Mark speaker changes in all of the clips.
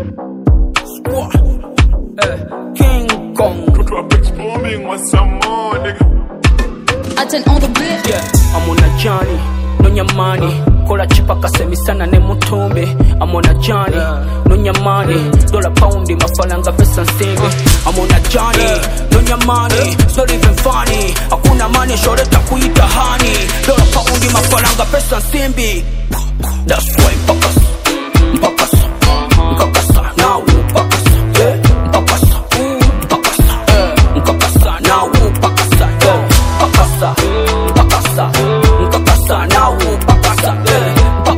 Speaker 1: Squad. King Kong.
Speaker 2: Drop exploding with some more, nigga.
Speaker 3: I turn on the beat.
Speaker 1: Yeah, I'm on a journey, no nyamani. Kola chipa kasemi sana ne mutombe. I'm on a journey, no nyamani. Dollar poundi, mafalanga pesa nsimbi. I'm on a journey, no nyamani. It's not even funny. Hakuna money, shore takuita honey. Dollar poundi, mafalanga pesa nsimbi. That's why mpakas, now mpakas, yeah, mpakas, now mpakas, yeah, mpakasa, now mpakasa, yeah,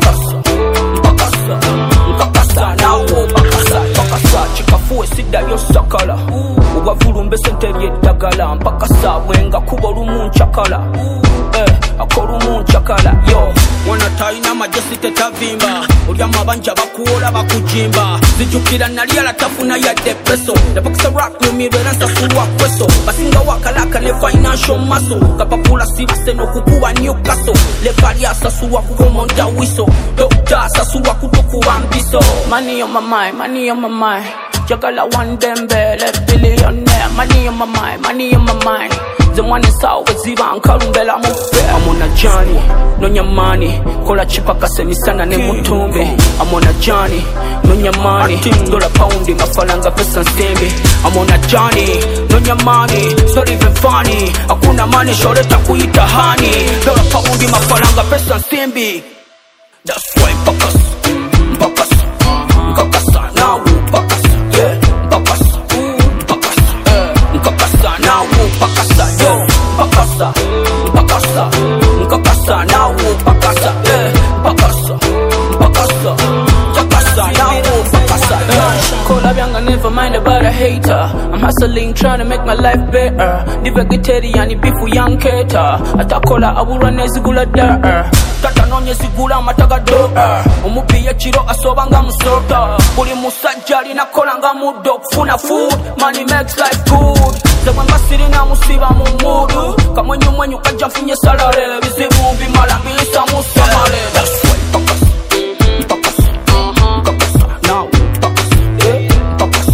Speaker 1: mpakasa, now mpakasa, chikafue sida yosakala, ubavulumbe senteri edagala, mpakasa, mwenga kubo lumunchakala, akorumunchakala, yo, wana taina majesi tetavimba, ulia mabanja bakuola bakujimba, zijukira naliala tafuna ya depreso, nepakisa rock numiro eransa suwa kweso, basinga wakalaka ne financial muscle, kapapula sibase no kukuwa Newcastle, levalia sasuwa kukomonda wiso, dokta sasuwa kutokuwa mbiso. Money on my mind, money on my mind, jagala one dembele billionaire, money on my mind, money on my mind. The money always ziva nkalumbela mufe. I'm on a journey, no nyamani. Kola chipa kasemi sana ne mutombe. I'm on a journey, no nyamani. Dollar poundi, mafalanga pesa nsimbi. I'm on a journey, no nyamani. It's not even funny. Hakuna money, shore takuita honey. Dollar poundi, mafalanga pesa nsimbi. That's why mpakas, now mpakas, yeah, mpakas, now mpakasa, yo, mpakasa, now mpakasa, yeah, mpakasa, now mpakasa, yeah. Call up young, I never mind about a hater. I'm hustling, trying to make my life better. The vegetarian, bifu young cater. Atakola abura nezigula da. Tata nonye zigula mataga do. Umupi chiro asobanga musota. Uli musajali na kolanga mudo. Funa food, money makes life good. Zemwanga siri na musiba mumudu. Kamwenyu mwenyu kaja mfinye salare. Bizibu bimala bisa musamale. That's why mpakas, now mpakas, yeah, mpakas,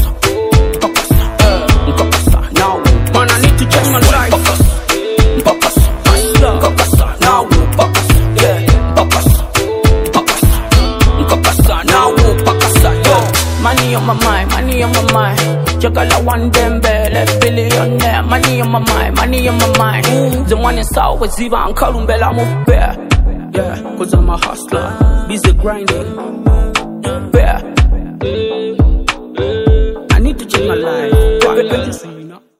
Speaker 1: now. Man, I need to change my life. Mpakas, now mpakas, yeah, mpakas, now mpakas, yo. Money on my mind, money on my mind. Jagala one dembele billionaire. Money on my mind, money on my mind. The one is always ziva nkalumbela mufe. Yeah, cause I'm a hustler, busy grinding. Yeah, I need to change my life.